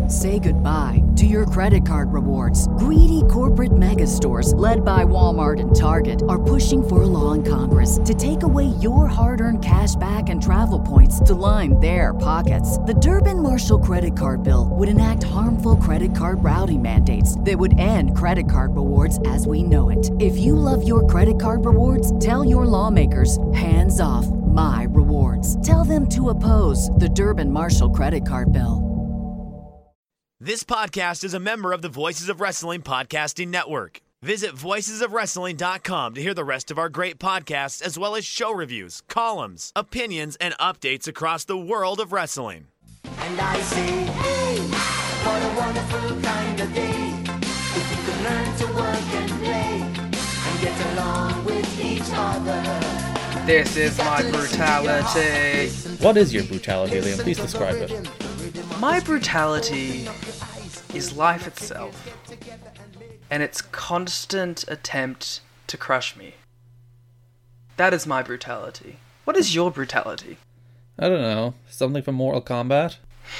Say goodbye to your credit card rewards. Greedy corporate mega stores, led by Walmart and Target, are pushing for a law in Congress to take away your hard-earned cash back and travel points to line their pockets. The Durbin-Marshall credit card bill would enact harmful credit card routing mandates that would end credit card rewards as we know it. If you love your credit card rewards, tell your lawmakers, hands off my rewards. Tell them to oppose the Durbin-Marshall credit card bill. This podcast is a member of the Voices of Wrestling Podcasting Network. Visit voicesofwrestling.com to hear the rest of our great podcasts, as well as show reviews, columns, opinions, and updates across the world of wrestling. And I say, hey, what a wonderful kind of day. If you could learn to work and play and get along with each other. This is my brutality. What is your brutality, Liam? Please describe it. My brutality is life itself, and its constant attempt to crush me. That is my brutality. What is your brutality? I don't know. Something from Mortal Kombat?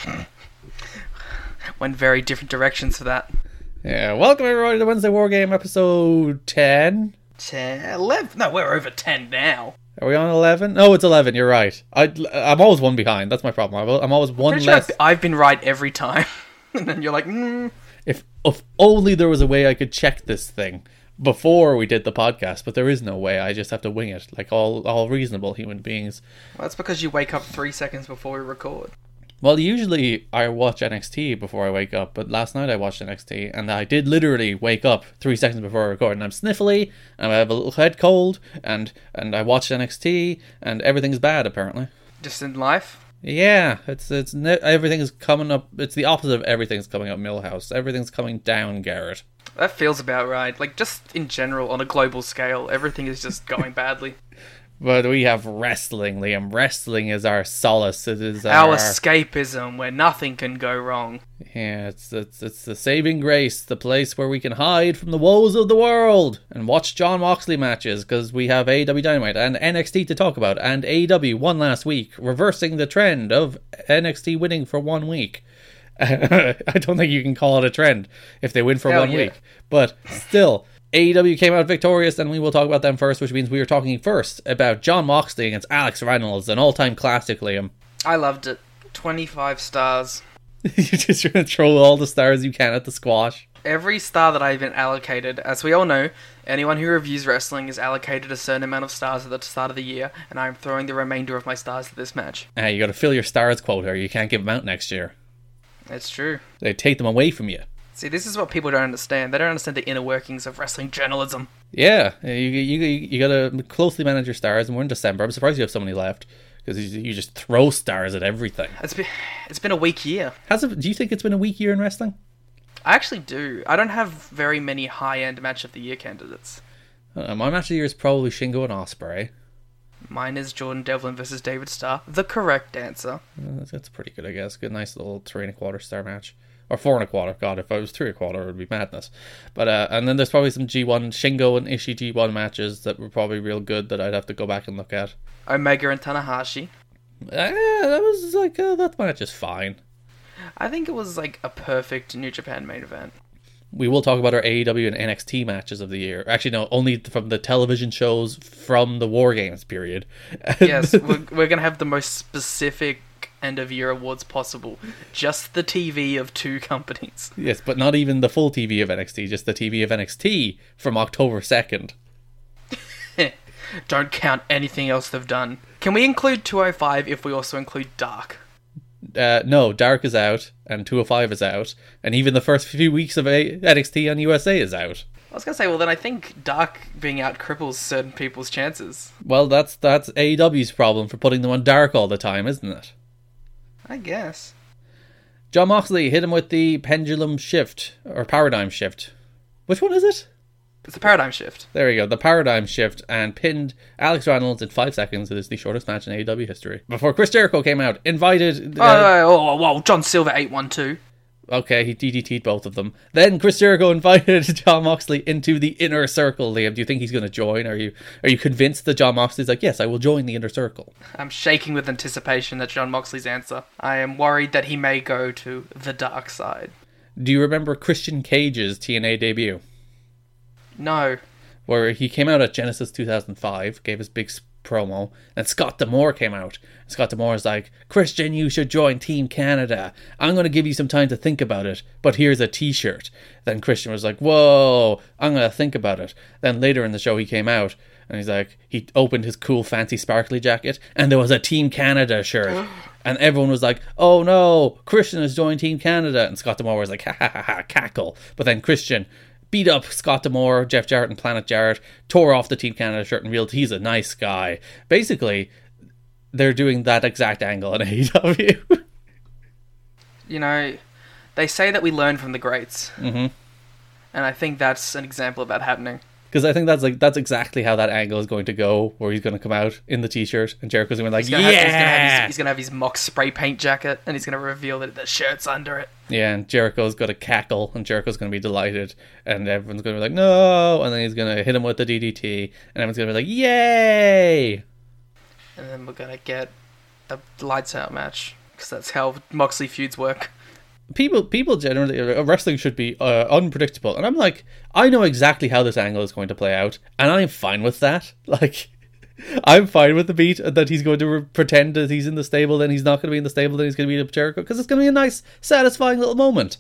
Went very different directions for that. Yeah, welcome everybody to Wednesday War Game episode 10. 10, 11? No, we're over 10 now. Are we on 11? No, it's 11, you're right. I'm always one behind, that's my problem. I'm always one less. Sure I've been right every time. And then you're like, If only there was a way I could check this thing before we did the podcast, but there is no way. I just have to wing it, like all reasonable human beings. Well, that's because you wake up 3 seconds before we record. Well, usually I watch NXT before I wake up, but last night I watched NXT, and I did literally wake up 3 seconds before I record, and I'm sniffly, and I have a little head cold, and I watched NXT, and everything's bad, apparently. Just in life? Yeah, it's everything's coming up. It's the opposite of everything's coming up Millhouse. Everything's coming down, Garrett. That feels about right. Like, just in general, on a global scale, everything is just going badly. But we have wrestling, Liam. Wrestling is our solace. It is our escapism, where nothing can go wrong. Yeah, it's the saving grace, the place where we can hide from the woes of the world and watch Jon Moxley matches, because we have AEW Dynamite and NXT to talk about, and AEW won last week, reversing the trend of NXT winning for 1 week. I don't think you can call it a trend if they win for Hell 1 yeah. week, but still. AEW came out victorious, and we will talk about them first, which means we are talking first about Jon Moxley against Alex Reynolds, an all-time classic, Liam. I loved it. 25 stars. You're just trying to throw all the stars you can at the squash. Every star that I've been allocated, as we all know, anyone who reviews wrestling is allocated a certain amount of stars at the start of the year, and I'm throwing the remainder of my stars to this match. You gotta fill your stars quota, or you can't give them out next year. It's true. They take them away from you. See, this is what people don't understand. They don't understand the inner workings of wrestling journalism. Yeah, you gotta closely manage your stars, and we're in December. I'm surprised you have so many left, because you just throw stars at everything. It's been a weak year. Do you think it's been a weak year in wrestling? I actually do. I don't have very many high-end match of the year candidates. My match of the year is probably Shingo and Ospreay. Mine is Jordan Devlin versus David Starr. The correct answer. That's pretty good, I guess. Good, nice little 3.25 star match. Or 4.25. God, if I was 3.25, it would be madness. But and then there's probably some G1 Shingo and Ishii G1 matches that were probably real good that I'd have to go back and look at. Omega and Tanahashi. That was like that match is fine. I think it was like a perfect New Japan main event. We will talk about our AEW and NXT matches of the year. Actually, no, only from the television shows from the War Games period. Yes, we're going to have the most specific end-of-year awards possible. Just the TV of two companies. Yes, but not even the full TV of NXT, just the TV of NXT from October 2nd. Don't count anything else they've done. Can we include 205 if we also include Dark? No, Dark is out, and 205 is out, and even the first few weeks of NXT on USA is out. I was going to say, well, then I think Dark being out cripples certain people's chances. Well, that's AEW's problem for putting them on Dark all the time, isn't it? I guess. Jon Moxley hit him with the pendulum shift, or paradigm shift. Which one is it? It's a paradigm shift. There we go, the paradigm shift, and pinned Alex Reynolds in 5 seconds. It is the shortest match in AEW history. Before Chris Jericho came out, invited... Whoa, John Silver 812. Okay, he DDT'd both of them. Then Chris Jericho invited Jon Moxley into the inner circle. Liam, do you think he's going to join? Are you convinced that Jon Moxley's like, yes, I will join the inner circle? I'm shaking with anticipation at Jon Moxley's answer. I am worried that he may go to the dark side. Do you remember Christian Cage's TNA debut? No. Where he came out at Genesis 2005, gave his big promo, and Scott D'Amore came out. Scott D'Amore is like, Christian, you should join Team Canada. I'm going to give you some time to think about it, but here's a t-shirt. Then Christian was like, whoa, I'm going to think about it. Then later in the show he came out, and he's like, he opened his cool fancy sparkly jacket, and there was a Team Canada shirt. And everyone was like, oh no, Christian has joined Team Canada. And Scott D'Amore was like, ha ha ha ha, cackle. But then Christian beat up Scott D'Amore, Jeff Jarrett, and Planet Jarrett, tore off the Team Canada shirt and revealed he's a nice guy. Basically, they're doing that exact angle in AEW. You know, they say that we learn from the greats. Mm-hmm. And I think that's an example of that happening. Because I think that's exactly how that angle is going to go, where he's going to come out in the t-shirt and Jericho's going to be like, he's going to have his mock spray paint jacket and he's going to reveal that the shirt's under it. Yeah, and Jericho's going to cackle and Jericho's going to be delighted and everyone's going to be like, no, and then he's going to hit him with the DDT and everyone's going to be like, yay! And then we're going to get a lights out match, because that's how Moxley feuds work. People generally, wrestling should be unpredictable, and I'm like, I know exactly how this angle is going to play out, and I'm fine with that. Like, I'm fine with the beat that he's going to pretend that he's in the stable, then he's not going to be in the stable, then he's going to beat up Jericho, because it's going to be a nice, satisfying little moment.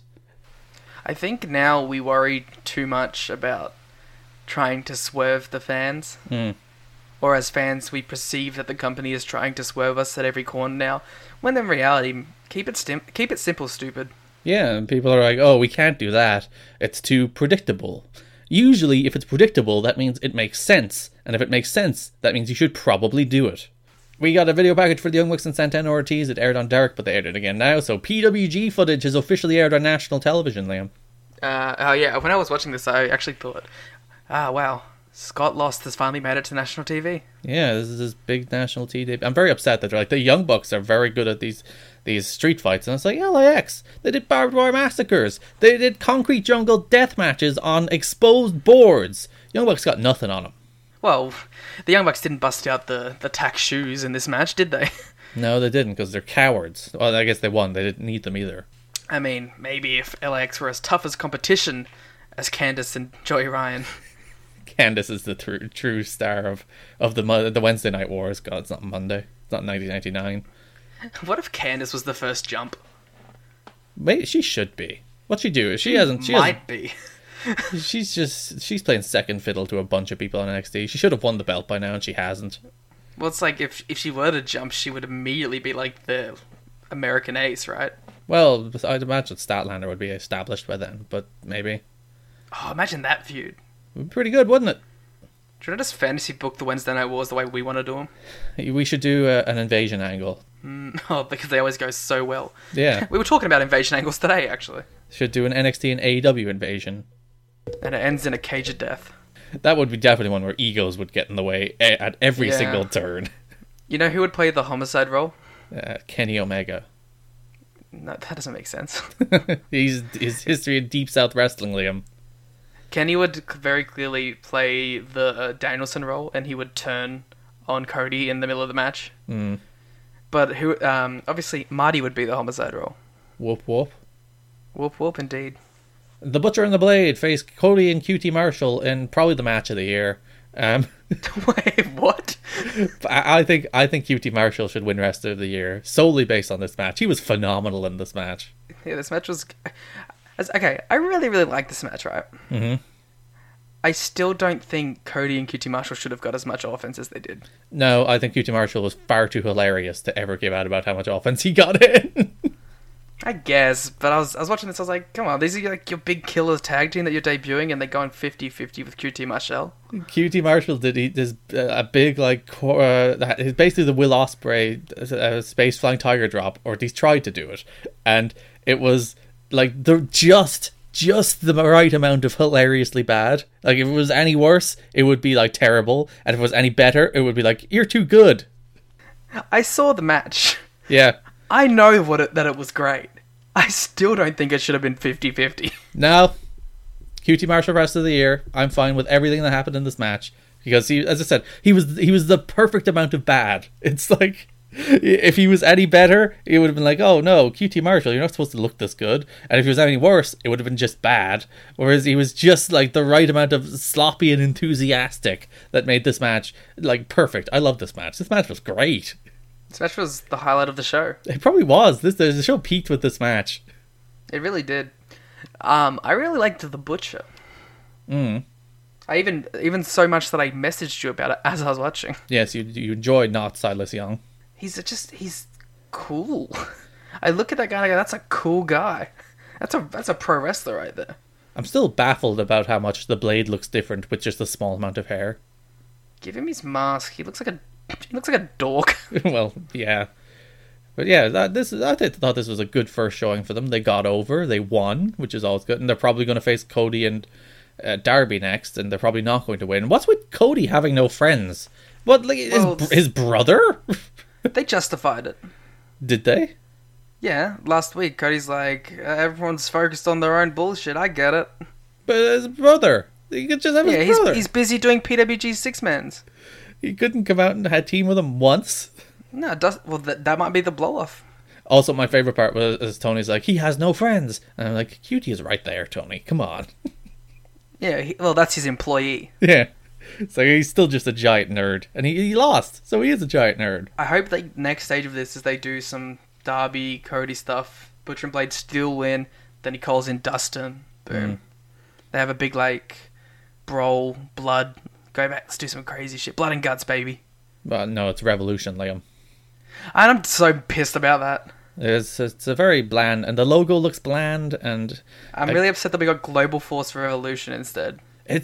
I think now we worry too much about trying to swerve the fans. Or as fans, we perceive that the company is trying to swerve us at every corner now, when in reality, keep it simple, stupid. Yeah, and people are like, oh, we can't do that. It's too predictable. Usually, if it's predictable, that means it makes sense. And if it makes sense, that means you should probably do it. We got a video package for the Young Bucks and Santana Ortiz. It aired on Dark, but they aired it again now. So PWG footage has officially aired on national television, Liam. Oh yeah, when I was watching this, I actually thought, wow, Scott Lost has finally made it to national TV. Yeah, this is his big national TV. I'm very upset that they're like, the Young Bucks are very good at these street fights, and it's like, LAX, they did barbed wire massacres, they did concrete jungle death matches on exposed boards. Young Bucks got nothing on them. Well, the Young Bucks didn't bust out the tack shoes in this match, did they? No, they didn't, because they're cowards. Well, I guess they won. They didn't need them either. I mean, maybe if LAX were as tough as competition as Candice and Joey Ryan. Candice is the true star of the Wednesday Night Wars. God, it's not Monday. It's not 1999. What if Candice was the first jump? Wait, she should be. What'd she do? She might be. She's playing second fiddle to a bunch of people on NXT. She should have won the belt by now, and she hasn't. Well, it's like if she were to jump, she would immediately be like the American Ace, right? Well, I'd imagine Statlander would be established by then, but maybe. Oh, imagine that feud. It'd be pretty good, wouldn't it? Do you want to just fantasy book the Wednesday Night Wars the way we want to do them? We should do an invasion angle. Oh, because they always go so well. Yeah. We were talking about invasion angles today, actually. Should do an NXT and AEW invasion. And it ends in a cage of death. That would be definitely one where egos would get in the way at every single turn. You know who would play the homicide role? Kenny Omega. No, that doesn't make sense. His history in Deep South Wrestling, Liam. Kenny would very clearly play the Danielson role, and he would turn on Cody in the middle of the match. But who? Obviously, Marty would be the homicide role. Whoop whoop. Whoop whoop, indeed. The Butcher and the Blade face Cody and QT Marshall in probably the match of the year. Wait, what? I think QT Marshall should win Rest of the Year solely based on this match. He was phenomenal in this match. Yeah, this match was okay. I really, really like this match, right? Mm-hmm. I still don't think Cody and QT Marshall should have got as much offense as they did. No, I think QT Marshall was far too hilarious to ever give out about how much offense he got in. I guess, but I was watching this, I was like, come on, these are like your big killers tag team that you're debuting, and they're going 50-50 with QT Marshall. QT Marshall did this a big, like, it's basically the Will Ospreay space flying tiger drop, or at least tried to do it, and it was like just the right amount of hilariously bad. Like, if it was any worse, it would be like terrible, and if it was any better, it would be like, you're too good. I saw the match. Yeah. I know that it was great. I still don't think it should have been 50-50. No. QT Marshall rest of the year. I'm fine with everything that happened in this match. Because he, as I said, he was the perfect amount of bad. It's like, if he was any better, it would have been like, oh no, QT Marshall, you're not supposed to look this good. And if he was any worse, it would have been just bad. Whereas he was just like the right amount of sloppy and enthusiastic that made this match like perfect. I love this match. This match was great. This match was the highlight of the show. It probably was. The show peaked with this match. It really did. I really liked the Butcher. I even so much that I messaged you about it as I was watching. Yes, you enjoyed not Silas Young. He's cool. I look at that guy and I go, that's a cool guy. That's a pro wrestler right there. I'm still baffled about how much the Blade looks different with just a small amount of hair. Give him his mask. He looks like a dork. Well, yeah. But yeah, I thought this was a good first showing for them. They got over, they won, which is always good, and they're probably going to face Cody and Darby next, and they're probably not going to win. What's with Cody having no friends? What, like his brother? They justified it. Did they? Yeah, last week Cody's like, everyone's focused on their own bullshit. I get it. But his brother, he could just have his brother. He's busy doing PWG six-mans. He couldn't come out and had team with him once. No, that might be the blow-off. Also, my favourite part was Tony's like, he has no friends. And I'm like, QT is right there, Tony. Come on. Yeah, well, that's his employee. Yeah. So he's still just a giant nerd. And he lost, so he is a giant nerd. I hope the next stage of this is they do some Darby, Cody stuff. Butcher and Blade still win. Then he calls in Dustin. Boom. They have a big, brawl, blood. Go back, let's do some crazy shit. Blood and guts, baby. Well, no, it's Revolution, Liam. And I'm so pissed about that. It's a very bland, and the logo looks bland, and I'm really upset that we got Global Force Revolution instead.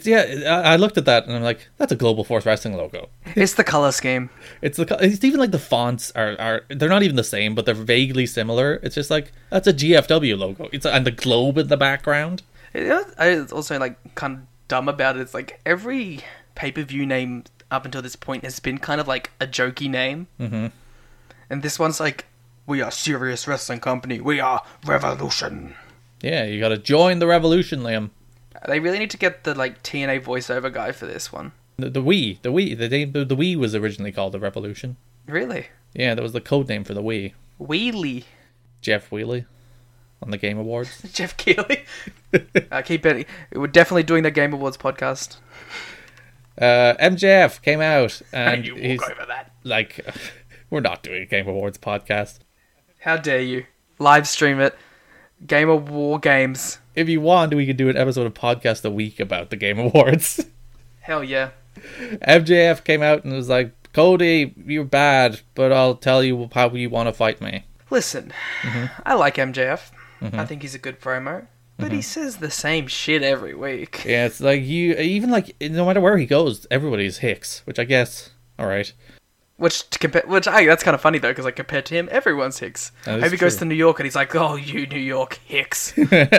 I looked at that and I'm like, that's a Global Force Wrestling logo. It's the color scheme. It's even like the fonts are they're not even the same, but they're vaguely similar. It's just like, that's a GFW logo. And the globe in the background. It's also kind of dumb about it. It's like every pay-per-view name up until this point has been kind of like a jokey name. Mm-hmm. And this one's like, we are serious wrestling company. We are Revolution. Yeah, you gotta join the Revolution, Liam. They really need to get the TNA voiceover guy for this one. The Wii was originally called the Revolution. Really? Yeah, that was the code name for the Wii. Wheelie. Jeff Wheelie on the Game Awards. Jeff Keighley. Keep betting. We're definitely doing the Game Awards podcast. MJF came out and you walk over that. We're not doing a Game Awards podcast. How dare you? Live stream it. Game of War Games. If you want, we could do an episode of podcast a week about the Game Awards. Hell yeah. MJF came out and was like, Cody, you're bad, but I'll tell you how you want to fight me. Listen, I like MJF. I think he's a good promo. But he says the same shit every week. Yeah, it's like no matter where he goes, everybody's Hicks, which I guess, alright. That's kind of funny though, because compared to him, everyone's Hicks. Maybe he goes to New York and he's like, oh, you New York Hicks.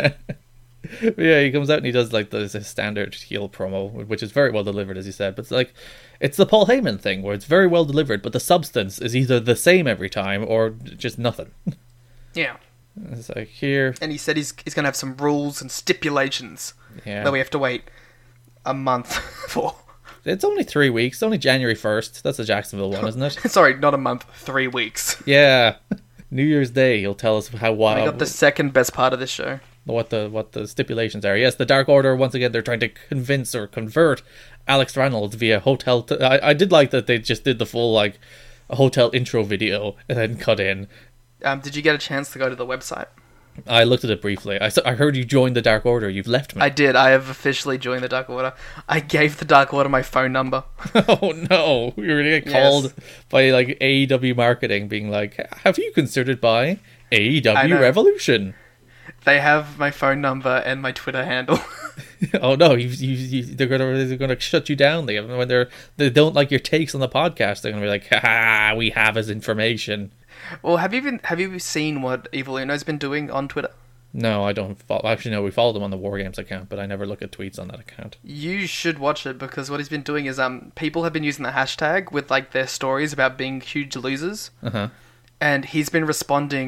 Yeah, he comes out and he does the standard heel promo, which is very well delivered, as you said. But it's the Paul Heyman thing, where it's very well delivered, but the substance is either the same every time or just nothing. Yeah. It's like, here. And he said he's going to have some rules and stipulations that we have to wait a month for. It's only 3 weeks. It's only January 1st. That's the Jacksonville one, isn't it? Sorry, not a month. 3 weeks. Yeah. New Year's Day, he'll tell us how wild. We got the second best part of this show. What the stipulations are. Yes, the Dark Order, once again, they're trying to convince or convert Alex Reynolds via hotel. I did like that they just did the full, a hotel intro video and then cut in. Did you get a chance to go to the website? I looked at it briefly. I heard you joined the Dark Order. You've left me. I did. I have officially joined the Dark Order. I gave the Dark Order my phone number. Oh no! You're gonna get called by AEW marketing, being like, "Have you considered buying AEW Revolution?" They have my phone number and my Twitter handle. Oh no! They're gonna shut you down. When they don't like your takes on the podcast, they're gonna be like, "Ha! We have his information." Well, have you seen what Evil Uno's been doing on Twitter? No, I don't follow. Actually, no, we followed him on the War Games account, but I never look at tweets on that account. You should watch it, because what he's been doing is people have been using the hashtag with their stories about being huge losers. Uh-huh. And he's been responding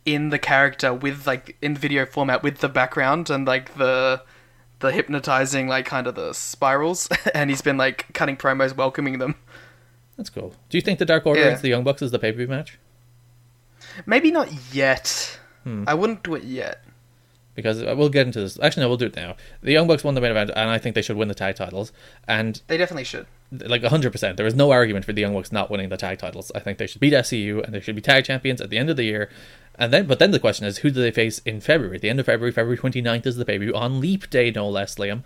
in the character with like in video format with the background and like the hypnotizing like kind of the spirals, and he's been like cutting promos welcoming them. That's cool. Do you think the Dark Order against the Young Bucks is the pay-per-view match? Maybe not yet. I wouldn't do it yet. Because we'll get into this. Actually, no, we'll do it now. The Young Bucks won the main event, and I think they should win the tag titles. And they definitely should. Like 100%. There is no argument for the Young Bucks not winning the tag titles. I think they should beat SCU, and they should be tag champions at the end of the year. But then the question is, who do they face in February? At the end of February, February 29th is the pay-per-view, on Leap Day, no less, Liam.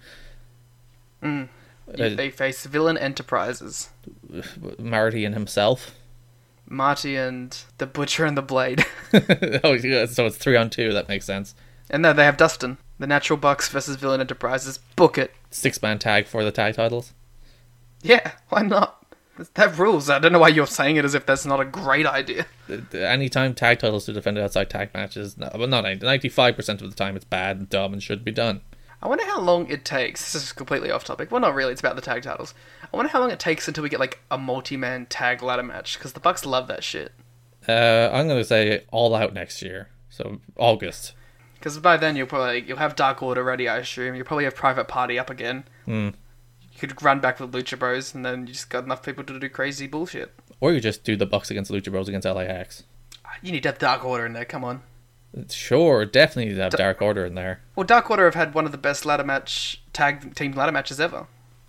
They face Villain Enterprises. Marty and himself. Marty and the Butcher and the Blade. Oh, yeah, so it's 3-on-2, that makes sense. And no, they have Dustin. The Natural Bucks versus Villain Enterprises. Book it. 6-man tag for the tag titles. Yeah, why not? That rules. I don't know why you're saying it as if that's not a great idea. Anytime tag titles are defended outside tag matches, well, not 95% of the time it's bad and dumb and should be done. I wonder how long it takes. This is completely off topic. Well, not really. It's about the tag titles. I wonder how long it takes until we get like a multi-man tag ladder match, because the Bucks love that shit. I'm going to say All Out next year. So August. Because by then you'll have Dark Order ready, I assume. You'll probably have Private Party up again. You could run back with Lucha Bros, and then you just got enough people to do crazy bullshit. Or you just do the Bucks against Lucha Bros against LAX. You need to have Dark Order in there, come on. Sure, definitely need to have Dark Order in there. Well, Dark Order have had one of the best tag team ladder matches ever.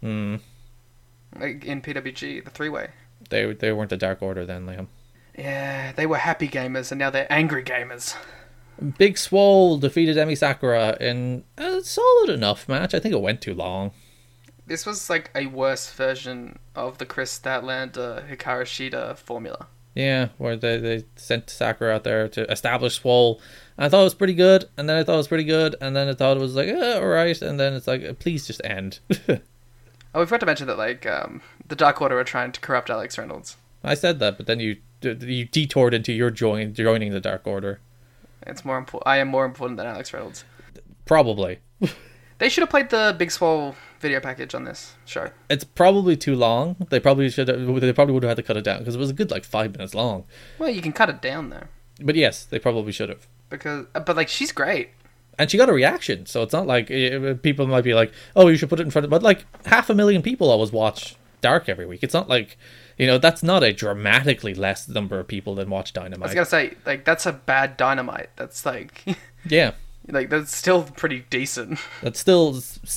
Like in PWG, the 3-way. They weren't the Dark Order then, Liam. Yeah, they were happy gamers, and now they're angry gamers. Big Swole defeated Emi Sakura in a solid enough match. I think it went too long. This was like a worse version of the Chris Statlander, Hikaru Shida formula. Yeah, where they sent Sakura out there to establish Swole. And I thought it was pretty good, and then I thought it was pretty good, and then I thought it was like, alright, and then it's like, please just end. Oh, we forgot to mention that like the Dark Order are trying to corrupt Alex Reynolds. I said that, but then you detoured into your joining the Dark Order. It's more important. I am more important than Alex Reynolds. Probably. They should have played the Big Swole video package on this show. It's probably too long. They probably would have had to cut it down because it was a good 5 minutes long. Well, you can cut it down though. But yes, they probably should have. But she's great. And she got a reaction, so it's not like people might be like, "Oh, you should put it in front of." But 500,000 people always watch Dark every week. It's not like, that's not a dramatically less number of people than watch Dynamite. I was gonna say, that's a bad Dynamite. That's yeah. That's still pretty decent. That's still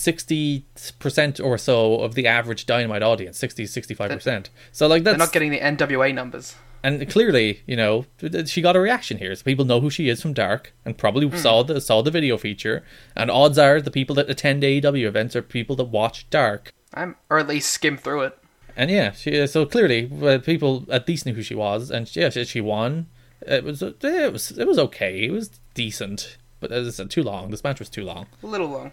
60% or so of the average Dynamite audience, 60-65%. So they're not getting the NWA numbers. And clearly, she got a reaction here. So people know who she is from Dark, and probably saw the video feature. And odds are the people that attend AEW events are people that watch Dark, or at least skim through it. And yeah, so clearly people at least knew who she was, and she won. It was okay. It was decent. But as I said, too long. This match was too long. A little long.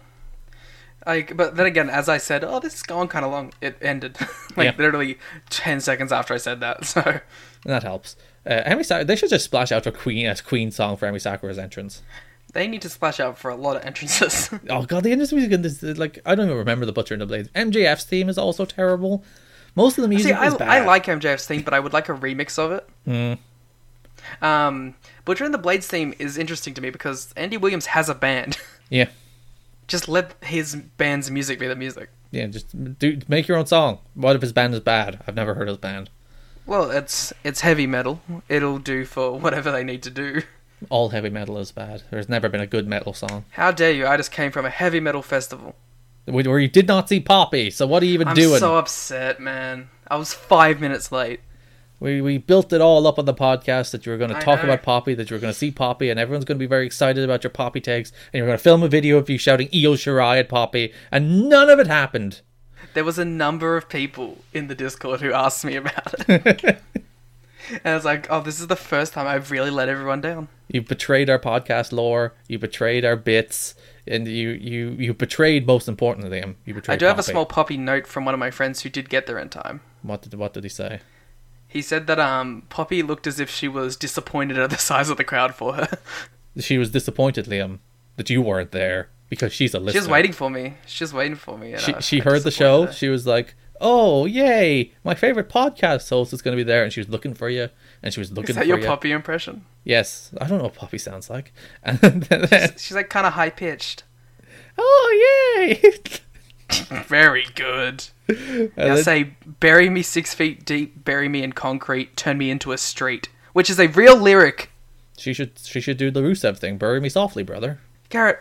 But then again, as I said, this is going kind of long. It ended literally 10 seconds after I said that. So that helps. Emi Sakura, they should just splash out a Queen song for Emi Sakura's entrance. They need to splash out for a lot of entrances. Oh god, the entrance music in this, I don't even remember the Butcher and the Blades. MJF's theme is also terrible. Most of the music is bad. I like MJF's theme, but I would like a remix of it. Butcher and the Blades theme is interesting to me because Andy Williams has a band. Yeah. Just let his band's music be the music. Yeah, just make your own song. What if his band is bad? I've never heard his band. Well, it's heavy metal. It'll do for whatever they need to do. All heavy metal is bad. There's never been a good metal song. How dare you? I just came from a heavy metal festival. Where you did not see Poppy, so what are you even doing? I'm so upset, man. I was 5 minutes late. We built it all up on the podcast that you were going to talk about Poppy, that you were going to see Poppy, and everyone's going to be very excited about your Poppy takes, and you're going to film a video of you shouting Io Shirai at Poppy, and none of it happened. There was a number of people in the Discord who asked me about it. And I was like, this is the first time I've really let everyone down. You betrayed our podcast lore, you betrayed our bits, and you betrayed, most importantly, him. You betrayed Poppy. Have a small Poppy note from one of my friends who did get there in time. What did he say? He said that Poppy looked as if she was disappointed at the size of the crowd for her. She was disappointed, Liam, that you weren't there because she's a listener. She was waiting for me. She heard the show. She was like, "Oh, yay! My favorite podcast host is going to be there," and she was looking for you. and she was looking Is that for your you. Poppy impression? Yes, I don't know what Poppy sounds like. And then, She's like kind of high pitched. oh yay! Very good. And Now then- say, bury me 6 feet deep, bury me in concrete, turn me into a street, which is a real lyric. she should do the Rusev thing. Bury me softly, brother. Garrett,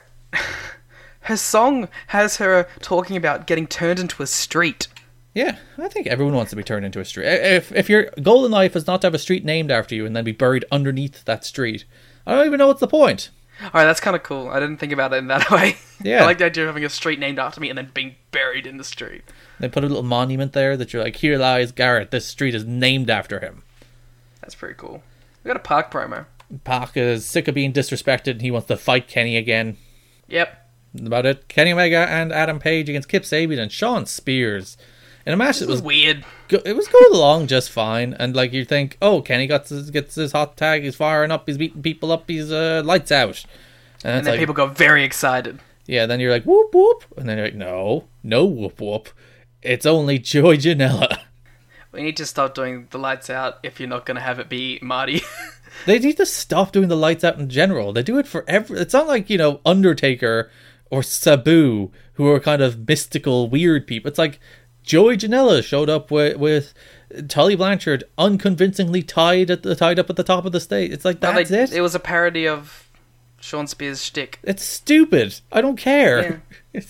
her song has her talking about getting turned into a street. Yeah, I think everyone wants to be turned into a street. If your goal in life is not to have a street named after you and then be buried underneath that street, I don't even know what's the point. Alright, that's kind of cool. I didn't think about it in that way. Yeah. I like the idea of having a street named after me and then being buried in the street. They put a little monument there that you're like, here lies Garrett. This street is named after him. That's pretty cool. We got a Park promo. Pac is sick of being disrespected and he wants to fight Kenny again. Yep. That's about it. Kenny Omega and Adam Page against Kip Sabian and Shawn Spears. In a match that This was weird. it was going along just fine, and like you think, oh, Kenny gets his hot tag, he's firing up, he's beating people up, he's lights out, and And it's then like, people got very excited. yeah, then you're like whoop whoop, and then you're like no whoop whoop, it's only Joey Janela. We need to stop doing the lights out if you're not going to have it be Marty. They need to stop doing the lights out in general. They do it for it's not like, Undertaker or Sabu, who are kind of mystical weird people. It's like Joey Janela showed up with Tully Blanchard unconvincingly tied up at the top of the stage. It's like, that's it. It was a parody of Sean Spears' shtick. It's stupid. I don't care.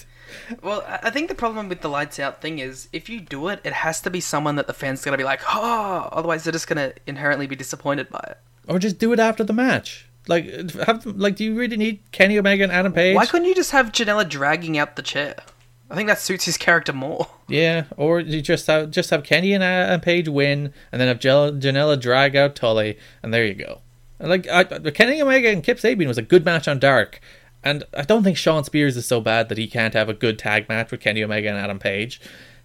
Well, I think the problem with the lights out thing is if you do it, it has to be someone that the fans going to be like, oh, otherwise they're just going to inherently be disappointed by it. Or just do it after the match. Like, do you really need Kenny Omega and Adam Page? Why couldn't you just have Janela dragging out the chair? I think that suits his character more. Yeah, or you just have Kenny and Page win, and then have Janela drag out Tully, and there you go. And like, Kenny Omega and Kip Sabian was a good match on Dark, and I don't think Shawn Spears is so bad that he can't have a good tag match with Kenny Omega and Adam Page.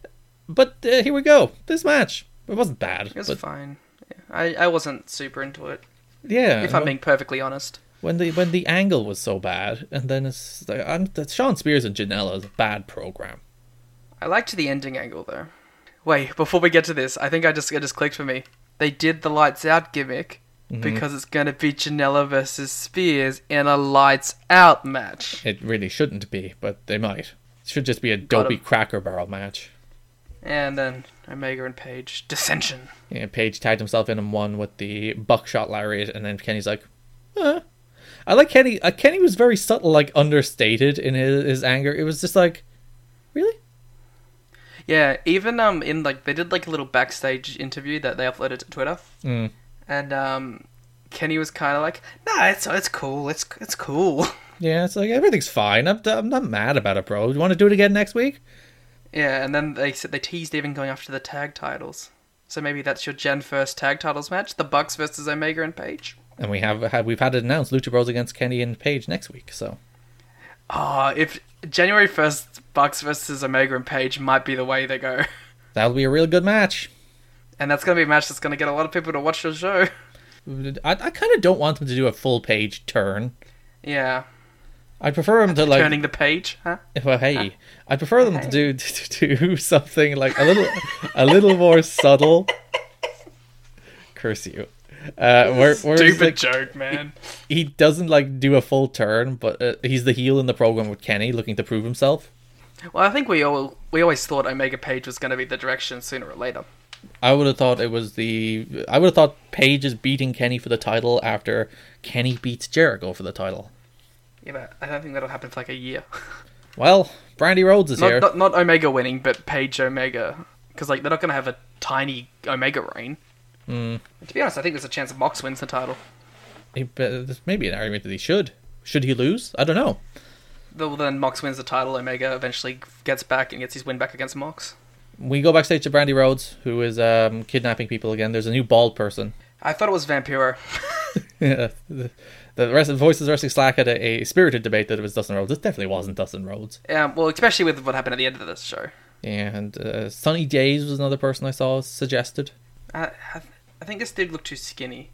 But here we go. This match, it wasn't bad. It was but, fine. Yeah. I wasn't super into it, yeah, if I'm being perfectly honest. when the angle was so bad, and then it's like Shawn Spears and Janela is a bad program. I liked the ending angle though. Wait, before we get to this, I think it just clicked for me. They did the lights out gimmick because it's going to be Janela versus Spears in a lights out match. It really shouldn't be, but they might. It should just be a dopey Cracker Barrel match. And then Omega and Page dissension. Yeah, Page tagged himself in and won with the buckshot lariat, and then Kenny's like, I like Kenny. Kenny was very subtle, like understated in his anger. It was just like, really? Yeah, even in like they did like a little backstage interview that they uploaded to Twitter, and Kenny was kind of like, "Nah, it's cool, it's cool." Yeah, it's like everything's fine. I'm not mad about it, bro. You want to do it again next week? Yeah, and then they said they teased even going after the tag titles. So maybe that's your Gen 1st tag titles match, the Bucks versus Omega and Page. And we've had it announced, Lucha Bros against Kenny and Page next week. So If January 1st, Bucks versus Omega and Page might be the way they go. that'll be a real good match. And that's going to be a match that's going to get a lot of people to watch the show. I kind of don't want them to do a full Page turn. Yeah. I prefer them to like Turning the page, huh? Well, hey, I prefer them to do something like a little more subtle. Curse you. Where Stupid like, joke, man. he doesn't like do a full turn, but he's the heel in the program with Kenny, looking to prove himself. Well, I think we always thought Omega Page was going to be the direction sooner or later. I would have thought Page is beating Kenny for the title after Kenny beats Jericho for the title. Yeah, but I don't think that'll happen for like a year. Well, Brandy Rhodes is here. Not Omega winning, but Page Omega. Because like they're not going to have a tiny Omega reign. To be honest, I think there's a chance Mox wins the title. There's maybe an argument that he should. Should he lose? I don't know. Well, then Mox wins the title. Omega eventually gets back and gets his win back against Mox. We go backstage to Brandy Rhodes, who is kidnapping people again. There's a new bald person. I thought it was Vampiro. Yeah, the Voices Wrestling Slack had a spirited debate that it was Dustin Rhodes. It definitely wasn't Dustin Rhodes. Well, especially with what happened at the end of this show. Yeah, and Sunny Days was another person I saw suggested. I think this dude looked too skinny.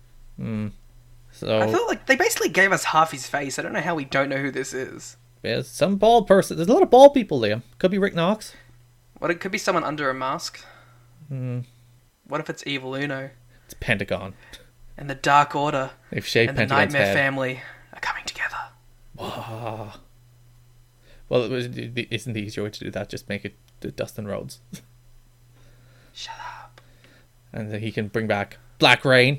So I felt like they basically gave us half his face. I don't know how we don't know who this is. yeah, some bald person. There's a lot of bald people, Liam. Could be Rick Knox. What, it could be someone under a mask? What if it's Evil Uno? It's Pentagon. and the Dark Order They've shaved and the Pentagon's Nightmare head. Family are coming together. Wow. Well, isn't the easier way to do that just make it Dustin Rhodes? Shut up. And then he can bring back Black Rain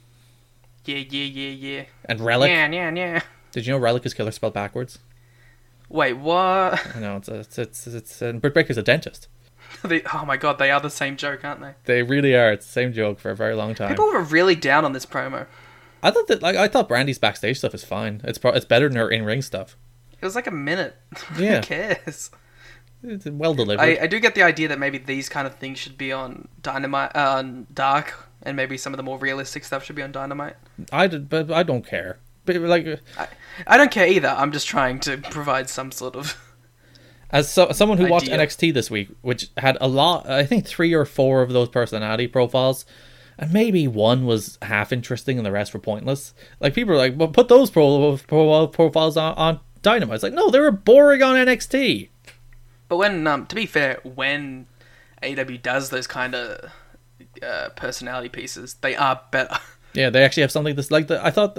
Yeah. and Relic. Yeah. Did you know Relic is killer spelled backwards? Wait, what? I know, it's and Britt Baker's a dentist. Oh my god, they are the same joke, aren't they? They really are. It's the same joke for a very long time. People were really down on this promo. I thought Brandy's backstage stuff is fine. It's better than her in-ring stuff. It was like a minute. Yeah. Who cares? It's well delivered. I do get the idea that maybe these kind of things should be on Dynamite, on Dark, and maybe some of the more realistic stuff should be on Dynamite. But I don't care. But like, I don't care either. I'm just trying to provide some sort of... as someone who watched idea. NXT this week, which had a lot, I think 3 or 4 of those personality profiles, and maybe one was half interesting and the rest were pointless. Like, people are like, well, put those profiles on Dynamite. It's like, no, they were boring on NXT. But when, to be fair, when AEW does those kind of personality pieces, they are better. Yeah, they actually have something that's like I thought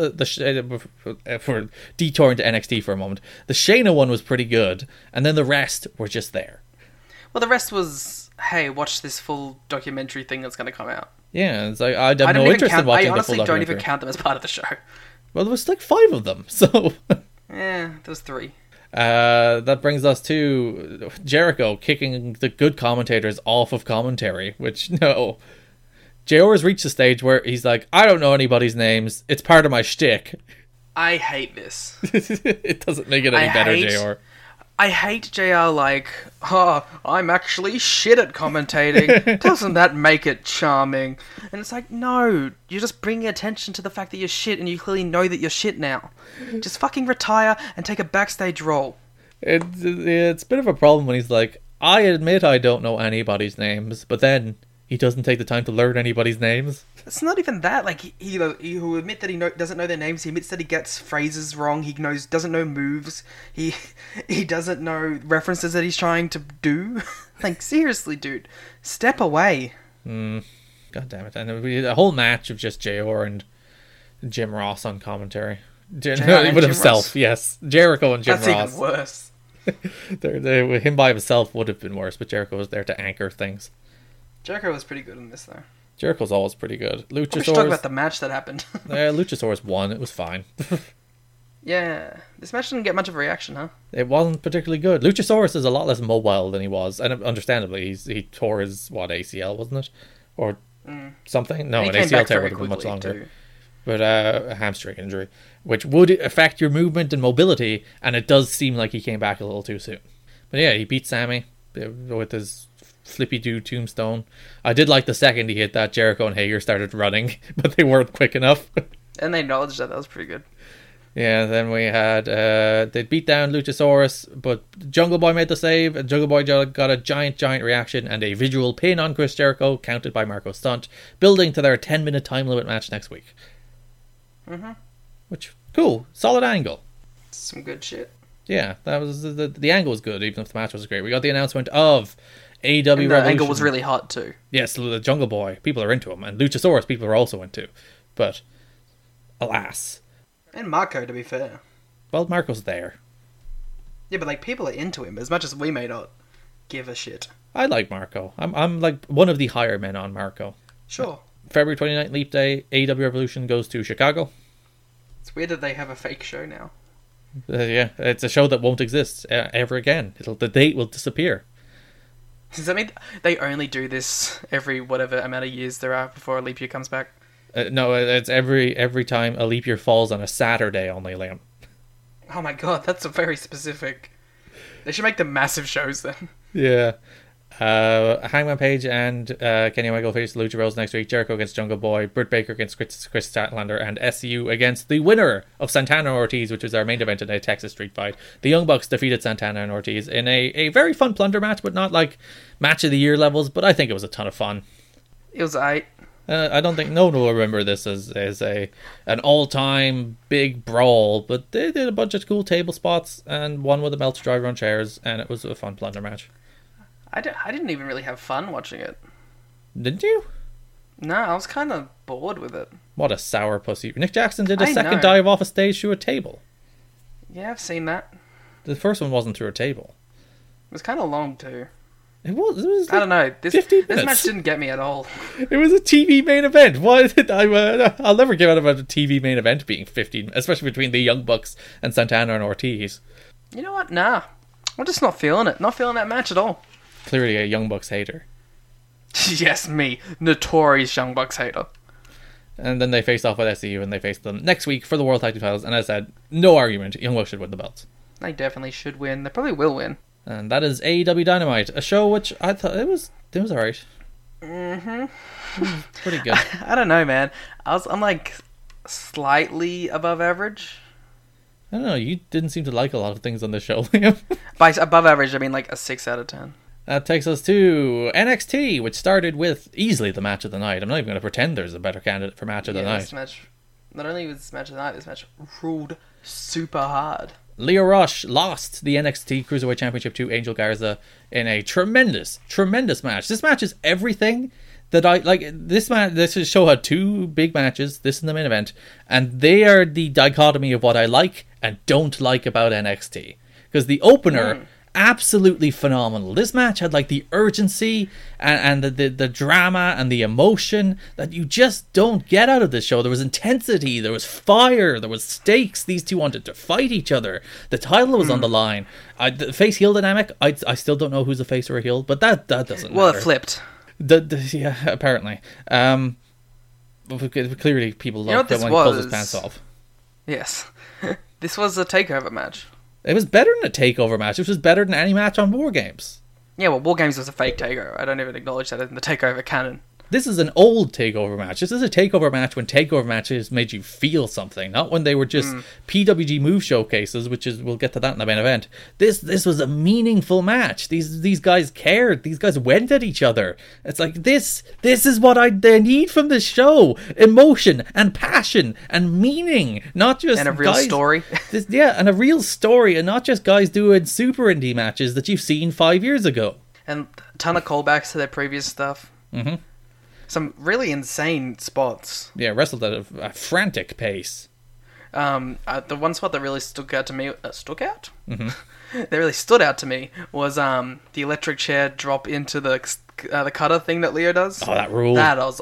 for detouring to NXT for a moment, the Shayna one was pretty good, and then the rest were just there. Well, the rest was, hey, watch this full documentary thing that's going to come out. Yeah, it's like I have no interest in watching I the full honestly don't documentary. even count them as part of the show. Well, there was like 5 of them, so. Yeah, there was 3. That brings us to Jericho kicking the good commentators off of commentary, which, no. JR has reached the stage where he's like, I don't know anybody's names. It's part of my shtick. I hate this. It doesn't make it any better, JR. I hate JR like, oh, I'm actually shit at commentating. Doesn't that make it charming? And it's like, no, you're just bringing attention to the fact that you're shit and you clearly know that you're shit now. Just fucking retire and take a backstage role. It's a bit of a problem when he's like, I admit I don't know anybody's names, but then he doesn't take the time to learn anybody's names. It's not even that. Like, he will admit that he doesn't know their names. He admits that he gets phrases wrong. He doesn't know moves. He doesn't know references that he's trying to do. Like, seriously, dude, step away. God damn it! And a whole match of just JR and Jim Ross on commentary. But himself, Ross. yes, Jericho and Jim That's Ross. even worse. Him by himself would have been worse, but Jericho was there to anchor things. Jericho was pretty good in this, though. Jericho's always pretty good. We should talk about the match that happened. Luchasaurus won. It was fine. Yeah. This match didn't get much of a reaction, huh? It wasn't particularly good. Luchasaurus is a lot less mobile than he was, and understandably, he tore his ACL, wasn't it, or something? No, And an he came ACL back tear very would have been much quickly, longer. too. But a hamstring injury, which would affect your movement and mobility, and it does seem like he came back a little too soon. But yeah, he beat Sammy with his flippy-do tombstone. I did like the second he hit that, Jericho and Hager started running, but they weren't quick enough. And they acknowledged that was pretty good. Yeah, then we had they beat down Luchasaurus, but Jungle Boy made the save, and Jungle Boy got a giant reaction and a visual pin on Chris Jericho, counted by Marco Stunt, building to their 10-minute time limit match next week. Which, cool, solid angle. Some good shit. Yeah, that was the angle was good, even if the match was great. We got the announcement of AEW And the Revolution. angle was really hot, too. Yes, the Jungle Boy, people are into him, and Luchasaurus, people are also into. But, alas. And Marco, to be fair. Well, Marco's there. Yeah, but like people are into him as much as we may not give a shit. I like Marco. I'm like one of the higher men on Marco. Sure. February 29th, Leap Day, AEW Revolution goes to Chicago. It's weird that they have a fake show now. Yeah, it's a show that won't exist ever again. The date will disappear. Does that mean they only do this every whatever amount of years there are before a leap year comes back? No, it's every time a leap year falls on a Saturday only, Liam. Oh my god, that's a very specific... They should make them massive shows then. Yeah. Hangman Page and Kenny Omega face Lucha Bros next week. Jericho against Jungle Boy. Britt Baker against Chris Statlander. And SCU against the winner of Santana and Ortiz, which was our main event in a Texas Street Fight. The Young Bucks defeated Santana and Ortiz in a very fun plunder match, but not like match of the year levels. But I think it was a ton of fun. It was aight. I don't think no one will remember this as an all-time big brawl, but they did a bunch of cool table spots and one with a Meltzer driver on chairs, and it was a fun plunder match. I didn't even really have fun watching it. Didn't you? No, I was kind of bored with it. What a sour pussy. Nick Jackson did a I second know. dive off a stage through a table. Yeah, I've seen that. The first one wasn't through a table. It was kind of long too. It was I don't know. This 15 this minutes. match didn't get me at all. It was a TV main event. Why did I'll never give out about a TV main event being 15, especially between the Young Bucks and Santana and Ortiz. You know what? Nah. I'm just not feeling it. Not feeling that match at all. Clearly a Young Bucks hater. Yes, me. Notorious Young Bucks hater. And then they face off with SCU and they face them next week for the World Tag Team titles. And as I said, no argument, Young Bucks should win the belts. They definitely should win. They probably will win. And that is AEW Dynamite, a show which I thought it was alright. Pretty good. I don't know, man. I'm like slightly above average. I don't know, you didn't seem to like a lot of things on this show, Liam. By above average, I mean like a 6 out of 10. That takes us to NXT, which started with easily the match of the night. I'm not even going to pretend there's a better candidate for match of the night. This match, not only was this match of the night, this match ruled super hard. Lio Rush lost the NXT Cruiserweight Championship to Angel Garza in a tremendous match. This match is everything that I like. This show had two big matches, this and the main event, and they are the dichotomy of what I like and don't like about NXT. Because the opener, absolutely phenomenal. This match had like the urgency and the drama and the emotion that you just don't get out of this show. There was intensity, there was fire, there was stakes. These two wanted to fight each other. The title was on the line. The face heel dynamic, I still don't know who's a face or a heel, but that doesn't Well, matter. it flipped. Yeah, apparently. Clearly people You know love what that this when he pulls his was? pants off. Yes. This was a takeover match. It was better than a takeover match. This was better than any match on War Games. Yeah, well, War Games was a fake takeover. I don't even acknowledge that in the takeover canon. This is an old takeover match. This is a takeover match when takeover matches made you feel something, not when they were just PWG move showcases, which is, we'll get to that in the main event. This was a meaningful match. These guys cared. These guys went at each other. It's like this is what they need from this show: emotion and passion and meaning, not just And a real guys, story. and a real story, and not just guys doing super indie matches that you've seen 5 years ago. And a ton of callbacks to their previous stuff. Mm-hmm. Some really insane spots. Yeah, wrestled at a frantic pace. The one spot that really stuck out to me, Mm-hmm. that really stood out to me was the electric chair drop into the cutter thing that Leo does. Oh, that ruled.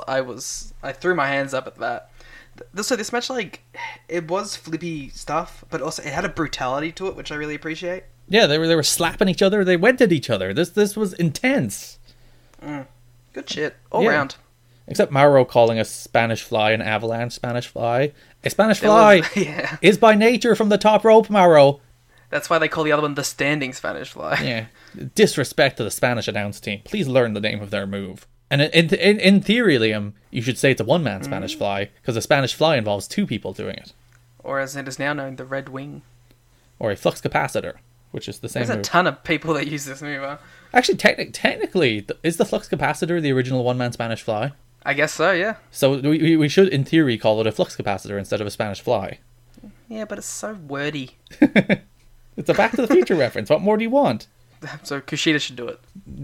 I threw my hands up at that. So this match, like, it was flippy stuff, but also it had a brutality to it, which I really appreciate. Yeah, they were slapping each other. They went at each other. This was intense. Good shit all Yeah. round. Except Mauro calling a Spanish fly an avalanche Spanish fly. A Spanish It fly was- yeah. is by nature from the top rope, Mauro. That's why they call the other one the standing Spanish fly. Yeah, disrespect to the Spanish announce team. Please learn the name of their move. And in theory, Liam, you should say it's a one-man Spanish fly, because a Spanish fly involves two people doing it. Or as it is now known, the Red Wing. Or a flux capacitor, which is the same There's a move. ton of people that use this move, huh? Actually, technically, is the flux capacitor the original one-man Spanish fly? I guess so, yeah. So we should, in theory, call it a flux capacitor instead of a Spanish fly. Yeah, but it's so wordy. It's a Back to the Future reference. What more do you want? So Kushida should do it.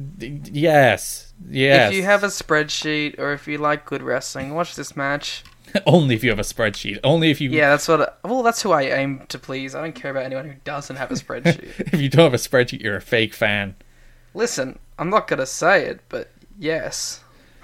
Yes. If you have a spreadsheet, or if you like good wrestling, watch this match. Only if you have a spreadsheet. Only if you... Yeah, that's who I aim to please. I don't care about anyone who doesn't have a spreadsheet. If you don't have a spreadsheet, you're a fake fan. Listen, I'm not gonna say it, but yes.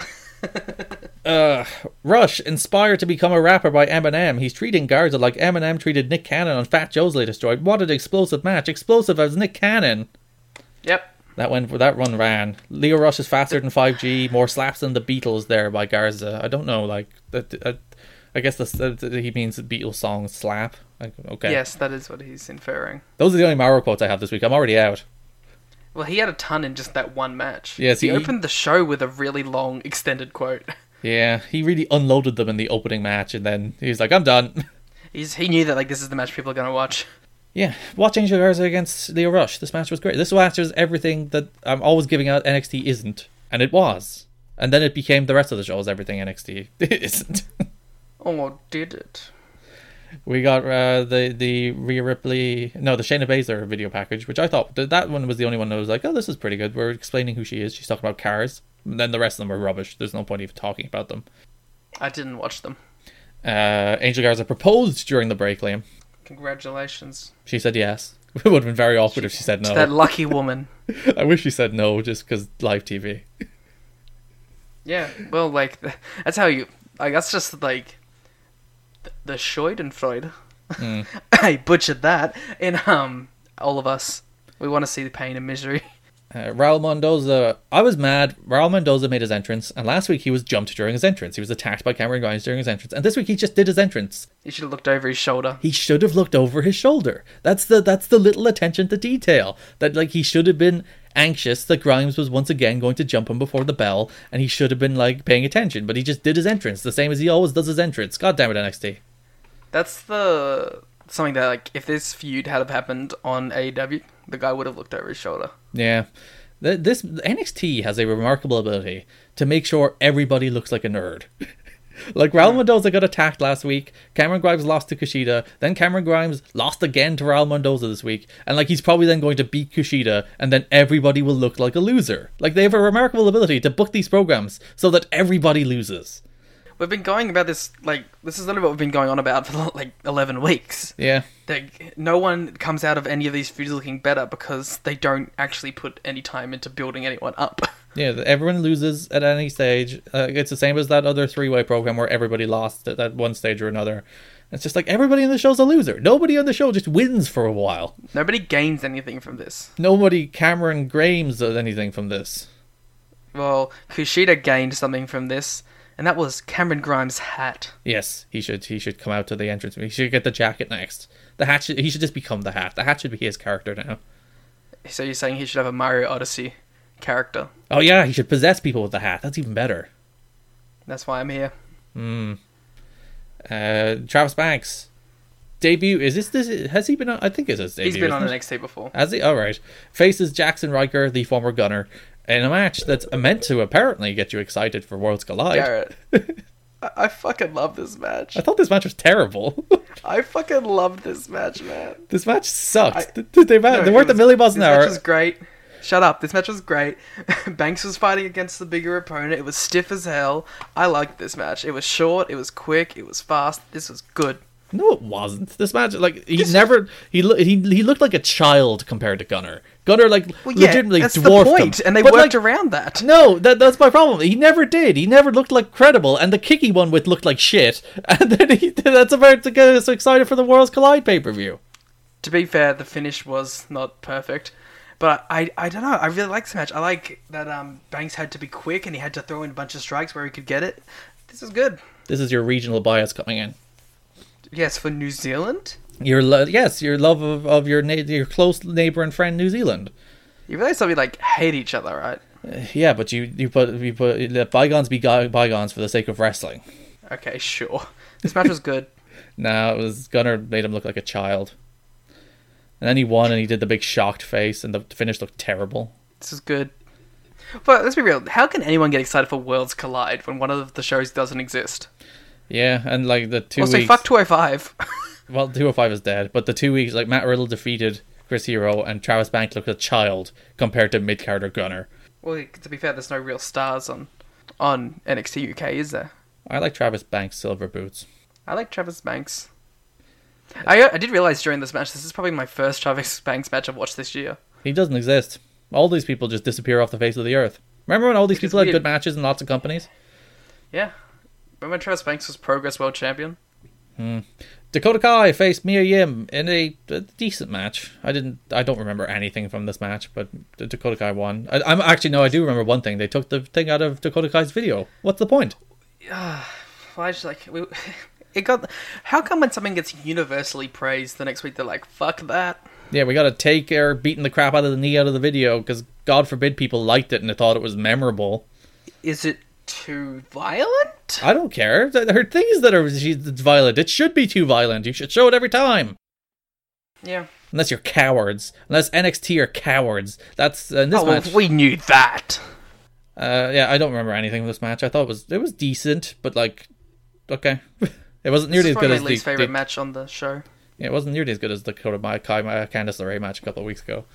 Rush, inspired to become a rapper by Eminem. He's treating Garza like Eminem treated Nick Cannon on Fat Joe's latest joint. What an explosive match. Explosive as Nick Cannon. Yep. That run ran. Leo Rush is faster than 5G. More slaps than the Beatles there by Garza. I don't know, like... I guess he means the Beatles song slap. Like, okay. Yes, that is what he's inferring. Those are the only Mauro quotes I have this week. I'm already out. Well, he had a ton in just that one match. Yes, he opened the show with a really long, extended quote. Yeah, he really unloaded them in the opening match, and then he was like, I'm done. He knew that, like, this is the match people are gonna watch. Yeah, watch Angel Garza against Leo Rush. This match was great. This match was everything that I'm always giving out NXT isn't. And it was. And then it became the rest of the show is everything NXT isn't. Oh, did it? We got the Rhea Ripley... No, the Shayna Baszler video package, which I thought... That one was the only one that was like, oh, this is pretty good. We're explaining who she is. She's talking about cars. And then the rest of them were rubbish. There's no point even talking about them. I didn't watch them. Angel Garza proposed during the break, Liam. Congratulations. She said yes. It would have been very awkward if she said no. That lucky woman. I wish she said no just because live TV. Yeah, well, like, that's how you... Like, that's just, like, the Schadenfreude. I butchered that. In, all of us. We want to see the pain and misery. Raul Mendoza, I was mad. Raul Mendoza made his entrance, and last week he was jumped during his entrance. He was attacked by Cameron Grimes during his entrance, and this week he just did his entrance. He should have looked over his shoulder. He should have looked over his shoulder. That's the little attention to detail. That, like, he should have been anxious that Grimes was once again going to jump him before the bell, and he should have been, like, paying attention, but he just did his entrance, the same as he always does his entrance. God damn it, NXT. That's something that, like, if this feud had have happened on AEW, the guy would have looked over his shoulder. Yeah. This NXT has a remarkable ability to make sure everybody looks like a nerd. Like, Raul Mendoza got attacked last week, Cameron Grimes lost to Kushida, then Cameron Grimes lost again to Raul Mendoza this week, and, like, he's probably then going to beat Kushida, and then everybody will look like a loser. Like, they have a remarkable ability to book these programs so that everybody loses. We've been going about this, like, this is literally what we've been going on about for, like, 11 weeks. Yeah. Like, no one comes out of any of these feuds looking better because they don't actually put any time into building anyone up. Yeah, everyone loses at any stage. It's the same as that other three-way program where everybody lost at one stage or another. It's just like everybody in the show's a loser. Nobody on the show just wins for a while. Nobody gains anything from this. Nobody Cameron Grimes does anything from this. Well, Kushida gained something from this, and that was Cameron Grimes' hat. Yes, he should come out to the entrance. He should get the jacket next. The hat he should just become the hat. The hat should be his character now. So you're saying he should have a Mario Odyssey character? Oh yeah, he should possess people with the hat. That's even better. That's why I'm here. Travis Banks debut. Is this has he been on? I think it's his debut. He's been on isn't it? NXT before. Has he? All right. Faces Jackson Riker, the former Gunner, in a match that's meant to apparently get you excited for Worlds Collide. Garrett, I fucking love this match. I thought this match was terrible. I fucking loved this match, man. This match sucked. They worked a million miles an hour. This match was great. Shut up. This match was great. Banks was fighting against the bigger opponent. It was stiff as hell. I liked this match. It was short. It was quick. It was fast. This was good. No, it wasn't. This match, like, he looked like a child compared to Gunner. Gunner, like, well, yeah, legitimately that's dwarfed the point, him. and they But, worked like, around that. No, that's my problem. He never did. He never looked like credible, and the kicky one with looked like shit. And then that's about to get us excited for the Worlds Collide pay-per-view. To be fair, the finish was not perfect. But I don't know. I really like this match. I like that Banks had to be quick, and he had to throw in a bunch of strikes where he could get it. This is good. This is your regional bias coming in. Yes, for New Zealand? Your love of your close neighbour and friend New Zealand. You realize that we, like, hate each other, right? Yeah, but you put let bygones be bygones for the sake of wrestling. Okay, sure. This match was good. No, it was Gunner made him look like a child. And then he won and he did the big shocked face and the finish looked terrible. This is good. But let's be real. How can anyone get excited for Worlds Collide when one of the shows doesn't exist? Yeah, and like the 2 weeks... Well, say fuck 205. Well, 205 is dead, but the 2 weeks, like, Matt Riddle defeated Chris Hero and Travis Banks looked a child compared to mid-carder Gunner. Well, to be fair, there's no real stars on NXT UK, is there? I like Travis Banks' silver boots. I like Travis Banks. I did realise during this match, this is probably my first Travis Banks match I've watched this year. He doesn't exist. All these people just disappear off the face of the earth. Remember when all these people had good matches in lots of companies? Yeah. Remember when Travis Banks was Progress World Champion? Dakota Kai faced Mia Yim in a decent match. I don't remember anything from this match, but Dakota Kai won. I do remember one thing. They took the thing out of Dakota Kai's video. What's the point? Why just like it got? How come when something gets universally praised, the next week they're like, "Fuck that"? Yeah, we got to take her beating the crap out of the knee out of the video because God forbid people liked it and they thought it was memorable. Is it too violent? I don't care. Her thing is that it's violent. It should be too violent. You should show it every time. Yeah. Unless you're cowards. Unless NXT are cowards. That's in this match. Well, we knew that. Yeah, I don't remember anything from this match. I thought it was decent, but like, okay, it wasn't nearly as good as my least favorite match on the show. Yeah, it wasn't nearly as good as the Dakota Kai Candice LeRae match a couple of weeks ago.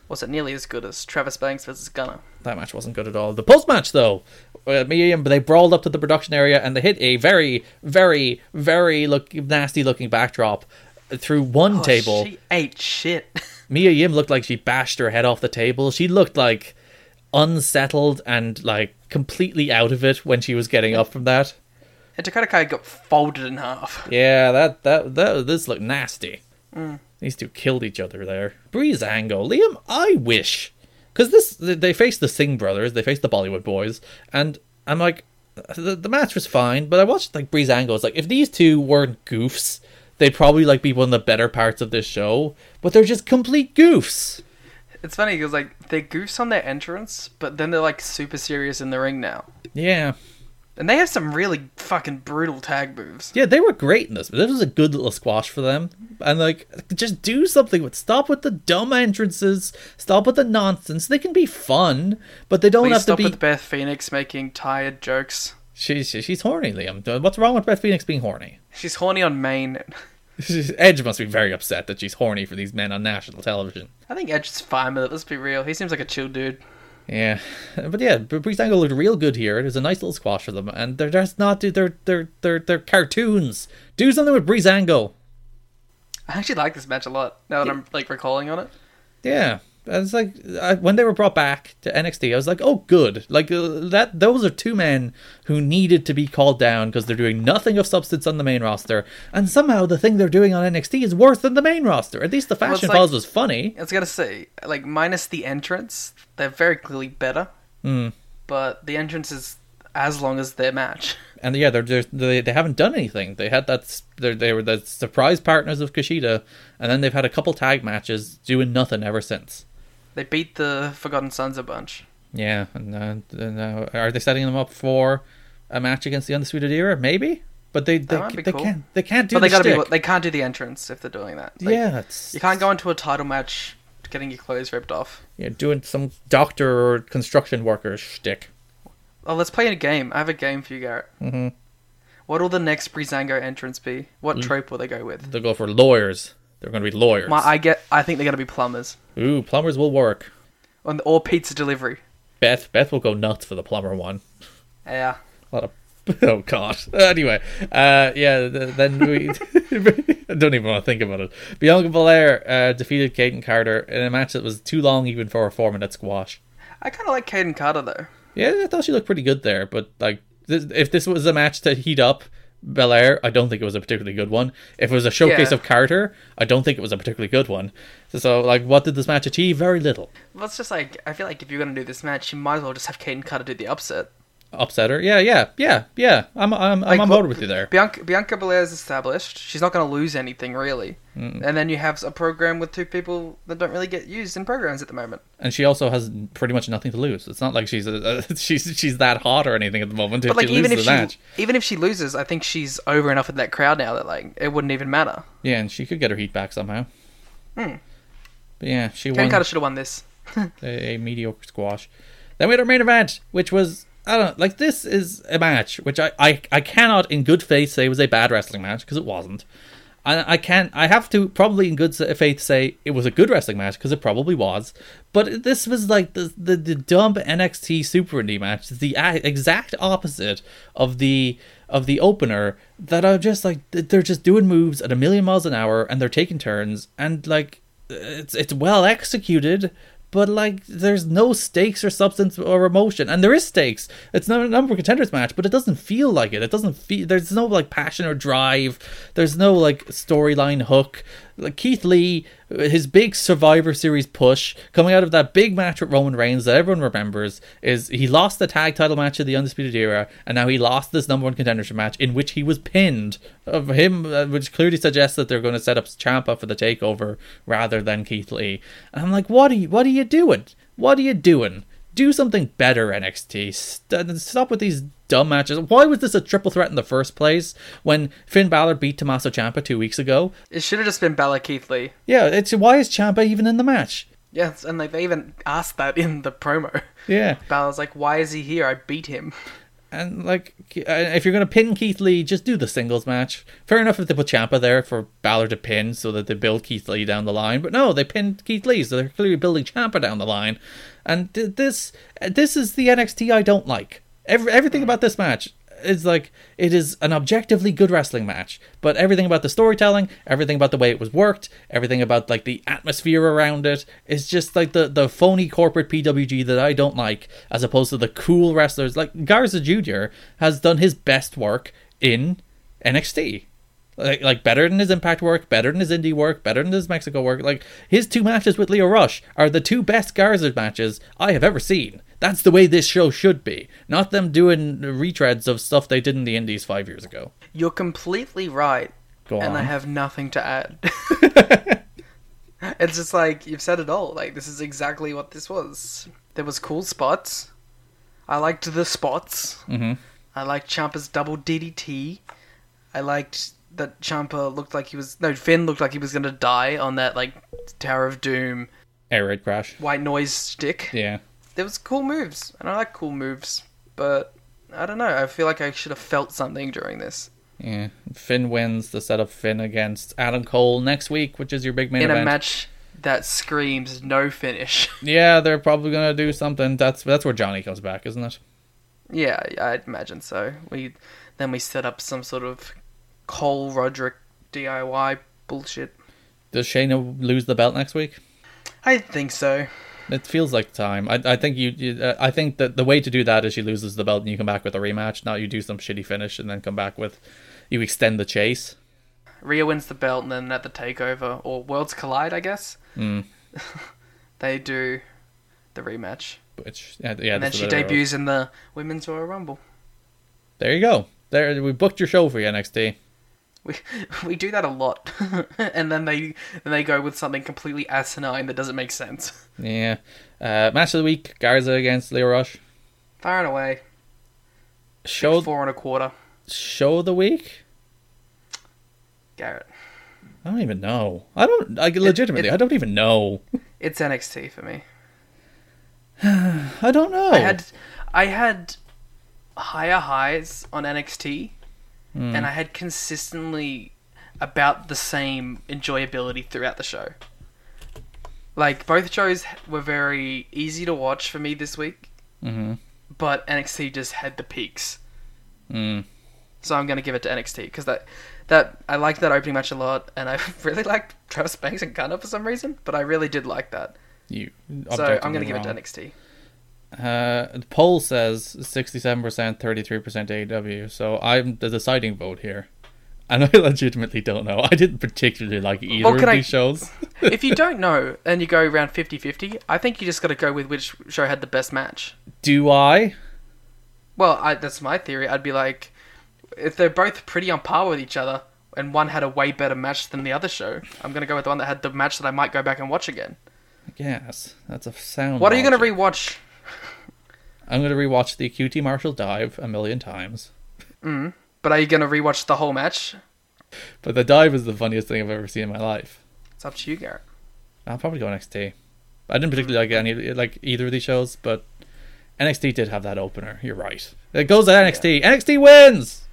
wasn't nearly as good as Travis Banks versus Gunner. That match wasn't good at all. The post-match, though, they brawled up to the production area and they hit a very, very, very nasty-looking backdrop through one table. She ate shit. Mia Yim looked like she bashed her head off the table. She looked like unsettled and like completely out of it when she was getting up from that. And Dakota Kai got folded in half. Yeah, this looked nasty. These two killed each other there. Breezango, Liam, I wish, because they faced the Singh brothers, they faced the Bollywood boys, and I'm like, the match was fine, but I watched like Breezango. It's like if these two weren't goofs, they'd probably like be one of the better parts of this show, but they're just complete goofs. It's funny because like they're goofs on their entrance, but then they're like super serious in the ring now. Yeah. And they have some really fucking brutal tag moves. Yeah, they were great in this, but this was a good little squash for them. And like, just do something stop with the dumb entrances, stop with the nonsense. They can be fun, but they don't Please have to stop be. with Beth Phoenix making tired jokes. She's horny, Liam. What's wrong with Beth Phoenix being horny? She's horny on main. Edge must be very upset that she's horny for these men on national television. I think Edge is fine with it, let's be real. He seems like a chill dude. Yeah, but yeah, Breezango looked real good here. It was a nice little squash for them, and they're just not. They're cartoons. Do something with Breezango. I actually like this match a lot now that I'm like recalling on it. Yeah, it's like when they were brought back to NXT, I was like, oh, good. Like those are two men who needed to be called down because they're doing nothing of substance on the main roster, and somehow the thing they're doing on NXT is worse than the main roster. At least the Fashion Files was funny. I was gonna say, like, minus the entrance, they're very clearly better. But the entrance is as long as their match. And yeah, they haven't done anything. They had they were the surprise partners of Kushida, and then they've had a couple tag matches doing nothing ever since. They beat the Forgotten Sons a bunch. Yeah, and are they setting them up for a match against the Undisputed Era? Maybe, but they cool. can't do. But they shtick. they can't do the entrance if they're doing that. Like, yeah, you can't go into a title match getting your clothes ripped off. Yeah, doing some doctor or construction worker shtick. Oh, let's play a game. I have a game for you, Garrett. Mm-hmm. What will the next Breezango entrance be? What trope will they go with? They'll go for lawyers. They're going to be lawyers. I think they're going to be plumbers. Ooh, plumbers will work. Or pizza delivery. Beth will go nuts for the plumber one. Yeah. A lot of... Oh, God. Anyway, then we... I don't even want to think about it. Bianca Belair defeated Kaden Carter in a match that was too long even for a 4-minute squash. I kind of like Kaden Carter, though. Yeah, I thought she looked pretty good there, but like, if this was a match to heat up Belair, I don't think it was a particularly good one. If it was a showcase of Carter, I don't think it was a particularly good one. So like, what did this match achieve? Very little. Well, it's just like, I feel like if you're going to do this match, you might as well just have Kaden Carter do the upset. Upset her? Yeah. I'm on board with you there. Bianca Belair is established. She's not going to lose anything, really. And then you have a program with two people that don't really get used in programs at the moment. And she also has pretty much nothing to lose. It's not like she's she's that hot or anything at the moment. But like, even if she loses, I think she's over enough in that crowd now that like it wouldn't even matter. Yeah, and she could get her heat back somehow. But yeah, she won. Kaden Carter should have won this. a mediocre squash. Then we had our main event, which was, I don't know, like, this is a match which I cannot in good faith say was a bad wrestling match, because it wasn't. And I have to probably in good faith say it was a good wrestling match, because it probably was. But this was like the dumb NXT Super Indie match, the exact opposite of the opener, that are just like, they're just doing moves at 1,000,000 miles an hour, and they're taking turns, and like, it's well executed, but like, there's no stakes or substance or emotion. And there is stakes. It's not a number of contenders match, but it doesn't feel like it. It doesn't feel, there's no like passion or drive. There's no like storyline hook. Like Keith Lee, his big Survivor Series push coming out of that big match with Roman Reigns that everyone remembers, is he lost the tag title match of the Undisputed Era, and now he lost this number one contendership match in which he was pinned. Of him, which clearly suggests that they're going to set up Ciampa for the takeover rather than Keith Lee. And I'm like, what are you doing? What are you doing? Do something better, NXT. Stop with these dumb matches. Why was this a triple threat in the first place when Finn Balor beat Tommaso Ciampa 2 weeks ago? It should have just been Balor Keith Lee. Yeah, why is Ciampa even in the match? Yes, and like they even asked that in the promo. Yeah. Balor's like, why is he here? I beat him. And, like, if you're going to pin Keith Lee, just do the singles match. Fair enough if they put Ciampa there for Balor to pin so that they build Keith Lee down the line. But no, they pinned Keith Lee, so they're clearly building Ciampa down the line. And this is the NXT I don't like. Everything about this match is like, it is an objectively good wrestling match, but everything about the storytelling, everything about the way it was worked, everything about like the atmosphere around it is just like the phony corporate PWG that I don't like, as opposed to the cool wrestlers. Like Garza Jr. has done his best work in NXT. Like better than his Impact work, better than his Indie work, better than his Mexico work. Like his 2 matches with Lio Rush are the 2 best Garza matches I have ever seen. That's the way this show should be, not them doing retreads of stuff they did in the Indies 5 years ago. You're completely right. Go on. And I have nothing to add. It's just like, you've said it all. Like, this is exactly what this was. There was cool spots. I liked the spots. Mm-hmm. I liked Ciampa's double DDT. I liked that Ciampa looked like he was... No, Finn looked like he was going to die on that, like, Tower of Doom... Air raid crash. White noise stick. Yeah. There was cool moves, and I like cool moves, but I don't know, I feel like I should have felt something during this. Yeah. Finn wins to set up Finn against Adam Cole next week, which is your big main event. In a match that screams no finish. Yeah, they're probably going to do something. That's where Johnny comes back, isn't it? Yeah, I'd imagine so. Then we set up some sort of Cole Roderick DIY bullshit. Does Shayna lose the belt next week? I think so. It feels like time. I think I think that the way to do that is she loses the belt and you come back with a rematch. Not you do some shitty finish and then come back with, you extend the chase. Rhea wins the belt, and then at the takeover, or Worlds Collide, I guess, they do the rematch. Which and then she debuts in the Women's Royal Rumble. There you go. There, we booked your show for you, NXT. We do that a lot, and then they go with something completely asinine that doesn't make sense. Yeah. Match of the week: Garza against Lio Rush. Far and away. Show 4 1/4. Show of the week. Garrett. I don't even know. I don't even know. It's NXT for me. I don't know. I had higher highs on NXT. And I had consistently about the same enjoyability throughout the show. Like, both shows were very easy to watch for me this week. Mm-hmm. But NXT just had the peaks. So I'm going to give it to NXT. Because that I liked that opening match a lot. And I really liked Travis Banks and Gunner for some reason. But I really did like that. So I'm going to give it to NXT. The poll says 67%, 33% AEW, so I'm the deciding vote here. And I legitimately don't know. I didn't particularly like either of these shows. If you don't know and you go around 50-50, I think you just got to go with which show had the best match. Do I? Well, that's my theory. I'd be like, if they're both pretty on par with each other and one had a way better match than the other show, I'm going to go with the one that had the match that I might go back and watch again. I guess. That's a sound What are you going to rewatch? I'm going to rewatch the QT Marshall dive a million times. But are you going to rewatch the whole match? But the dive is the funniest thing I've ever seen in my life. It's up to you, Garrett. I'll probably go NXT. I didn't particularly like either of these shows, but NXT did have that opener. You're right. It goes to NXT. Yeah. NXT wins!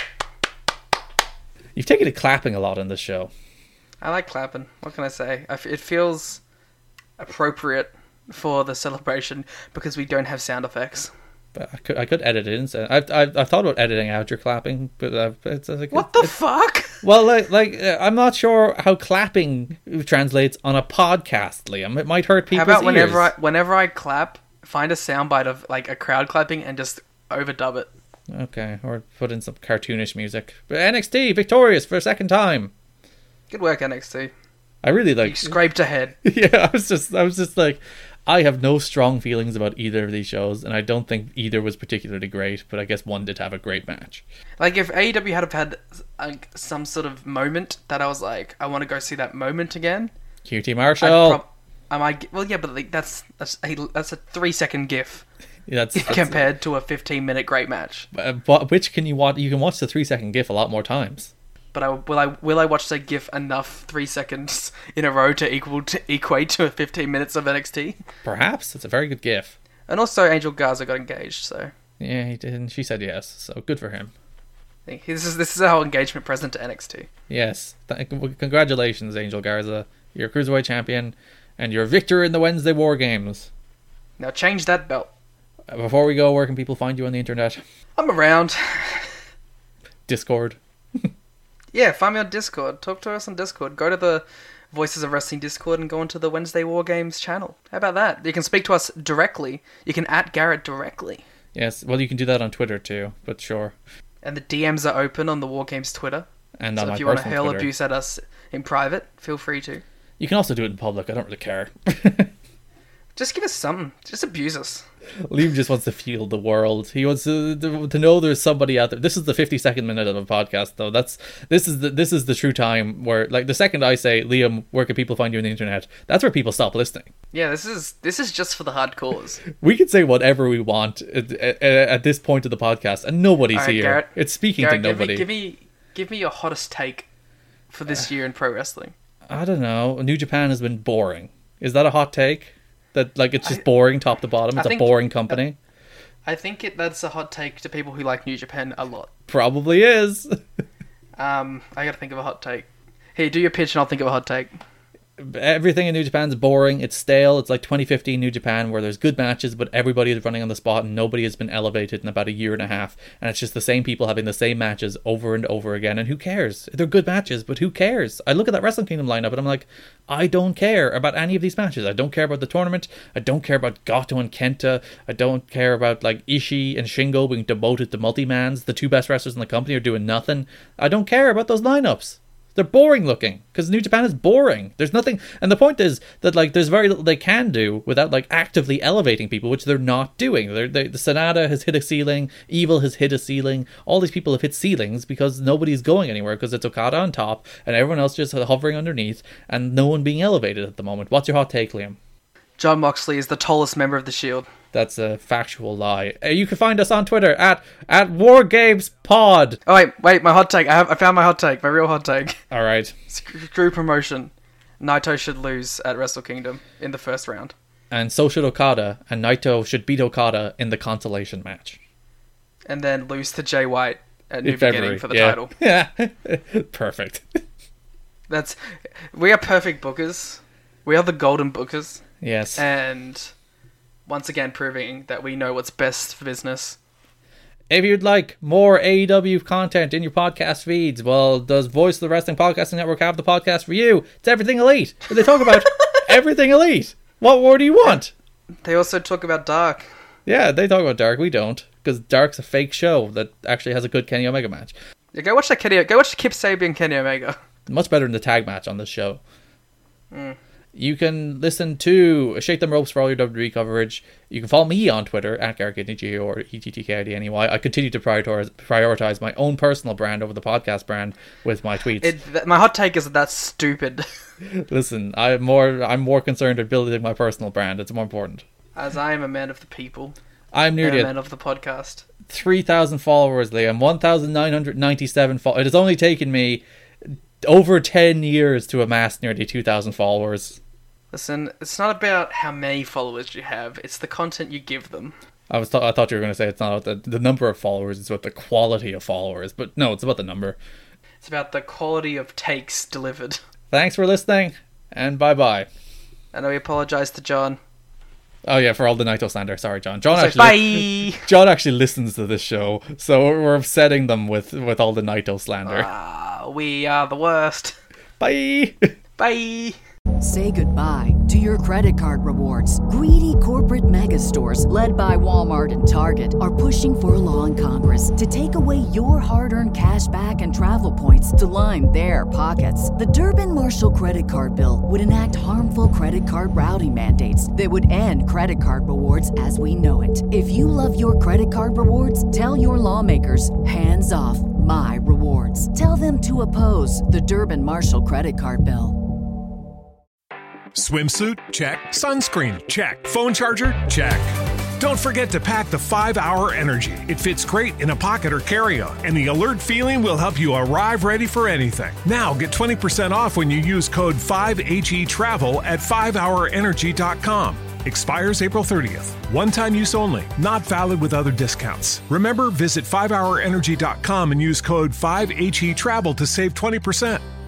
You've taken to clapping a lot in this show. I like clapping. What can I say? It feels appropriate for the celebration because we don't have sound effects. But I could edit it in. So I've thought about editing out your clapping, but it's like, what the fuck? Well, I'm not sure how clapping translates on a podcast, Liam. It might hurt people's ears. How about whenever I clap, find a soundbite of like a crowd clapping and just overdub it. Okay, or put in some cartoonish music. But NXT victorious for a second time. Good work, NXT. I really like. You scraped ahead. Yeah, I was just like, I have no strong feelings about either of these shows, and I don't think either was particularly great, but I guess one did have a great match. Like, if AEW had some sort of moment that I was like, I want to go see that moment again. QT Marshall. Well, yeah, but like that's a 3-second GIF. That's compared to a 15-minute great match. But which can you watch? You can watch the 3-second GIF a lot more times. But will I watch the GIF enough 3 seconds in a row to equate to 15 minutes of NXT? Perhaps. It's a very good GIF. And also Angel Garza got engaged, so... Yeah, he did, and she said yes, so good for him. This is our engagement present to NXT. Yes. Congratulations, Angel Garza. You're Cruiserweight Champion, and you're victor in the Wednesday War Games. Now change that belt. Before we go, where can people find you on the internet? I'm around. Discord. Yeah, find me on Discord. Talk to us on Discord. Go to the Voices of Wrestling Discord and go onto the Wednesday War Games channel. How about that? You can speak to us directly. You can @ Garrett directly. Yes, well, you can do that on Twitter too, but sure. And the DMs are open on the War Games Twitter. And so on my if you want to personal hurl Twitter. abuse at us in private, feel free to. You can also do it in public. I don't really care. Just give us something. Just abuse us. Liam just wants to feel the world. He wants to know there's somebody out there. This is the 52nd minute of a podcast, though. This is the true time where, like, the second I say, Liam, where can people find you on the internet? That's where people stop listening. Yeah, this is just for the hardcores. We can say whatever we want at this point of the podcast, and nobody's All right, here. Garrett, It's speaking Garrett, to nobody. Give me your hottest take for this year in pro wrestling. I don't know. New Japan has been boring. Is that a hot take? That, like, it's just boring top to bottom? It's a boring company? I think that's a hot take to people who like New Japan a lot. Probably is. I gotta think of a hot take. Hey, do your pitch and I'll think of a hot take. Everything in New Japan's boring. It's stale. It's like 2015 New Japan, where there's good matches, but everybody is running on the spot and nobody has been elevated in about a year and a half. And it's just the same people having the same matches over and over again. And who cares? They're good matches, but who cares? I look at that Wrestle Kingdom lineup and I'm like, I don't care about any of these matches. I don't care about the tournament. I don't care about Goto and Kenta. I don't care about, like, Ishii and Shingo being demoted to multi-mans. The two best wrestlers in the company are doing nothing. I don't care about those lineups. They're boring looking, because New Japan is boring. There's nothing, and the point is that, like, there's very little they can do without, like, actively elevating people, which they're not doing. The Sonata has hit a ceiling, Evil has hit a ceiling, all these people have hit ceilings because nobody's going anywhere, because it's Okada on top, and everyone else just hovering underneath, and no one being elevated at the moment. What's your hot take, Liam? John Moxley is the tallest member of the Shield. That's a factual lie. You can find us on Twitter at WarGamesPod. Oh, wait, my hot take. I found my hot take, my real hot take. All right. Drew promotion. Naito should lose at Wrestle Kingdom in the first round. And so should Okada, and Naito should beat Okada in the consolation match. And then lose to Jay White at New In February, Beginning for the title. Yeah, perfect. We are perfect bookers. We are the golden bookers. Yes. And once again proving that we know what's best for business. If you'd like more AEW content in your podcast feeds, well, does Voice of the Wrestling Podcasting Network have the podcast for you? It's Everything Elite. They talk about Everything Elite. What more do you want? They also talk about Dark. Yeah, they talk about Dark. We don't, because Dark's a fake show that actually has a good Kenny Omega match. Yeah, go watch the Kip Sabian Kenny Omega. Much better than the tag match on this show. You can listen to Shake Them Ropes for all your WWE coverage. You can follow me on Twitter at GarrettKNG or ETTKIDNEY. I continue to prioritize my own personal brand over the podcast brand with my tweets. My hot take is that that's stupid. Listen, I'm more concerned with building my personal brand. It's more important. As I am a man of the people. I'm nearly a man of the podcast. 3,000 followers, Liam. 1,997 followers. It has only taken me over 10 years to amass nearly 2,000 followers. Listen, it's not about how many followers you have, it's the content you give them. I thought you were going to say it's not about the number of followers, it's about the quality of followers. But no, it's about the number. It's about the quality of takes delivered. Thanks for listening, and bye-bye. And we apologise to John. Oh yeah, for all the Naito slander. Sorry, John. John actually listens to this show, so we're upsetting them with all the Naito slander. We are the worst. Bye! Bye! Say goodbye to your credit card rewards. Greedy corporate mega stores, led by Walmart and Target, are pushing for a law in Congress to take away your hard-earned cash back and travel points to line their pockets. The Durbin-Marshall credit card bill would enact harmful credit card routing mandates that would end credit card rewards as we know it. If you love your credit card rewards, tell your lawmakers, hands off my rewards. Tell them to oppose the Durbin-Marshall credit card bill. Swimsuit? Check. Sunscreen? Check. Phone charger? Check. Don't forget to pack the 5-Hour Energy. It fits great in a pocket or carry-on, and the alert feeling will help you arrive ready for anything. Now get 20% off when you use code 5HETRAVEL at 5hourenergy.com. Expires April 30th. One-time use only. Not valid with other discounts. Remember, visit 5hourenergy.com and use code 5HETRAVEL to save 20%.